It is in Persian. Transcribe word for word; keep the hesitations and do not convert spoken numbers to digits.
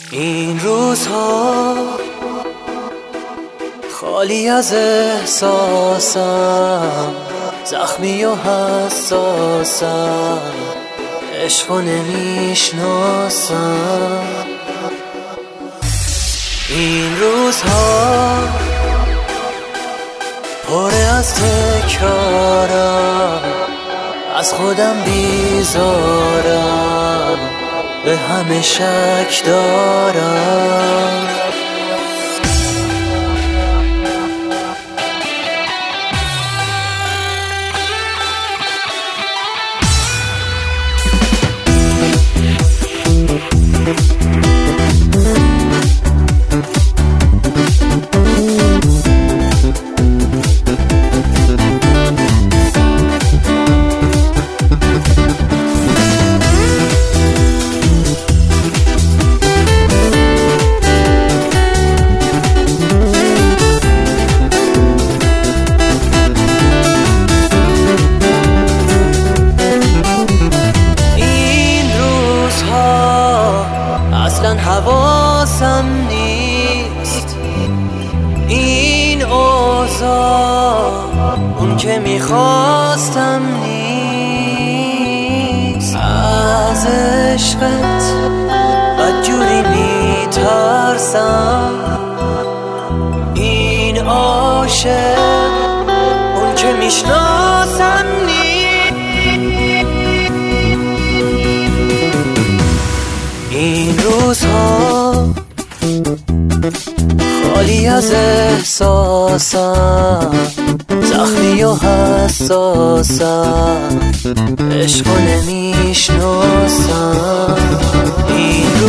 این روزها خالی از احساسم، زخمی و حساسم، عشقو نمیشناسم. این روزها پر از تکرارم، از خودم بیزارم، به همه شک دارم. حواسم نیست این اوضاع، اون که میخواستم نیست. از عشقت بدجوری میترسم، این عاشق اون که میشناسم نیست. این روزها خالی از احساسم، زخمی و حساسم، عشقو نمیشناسم. این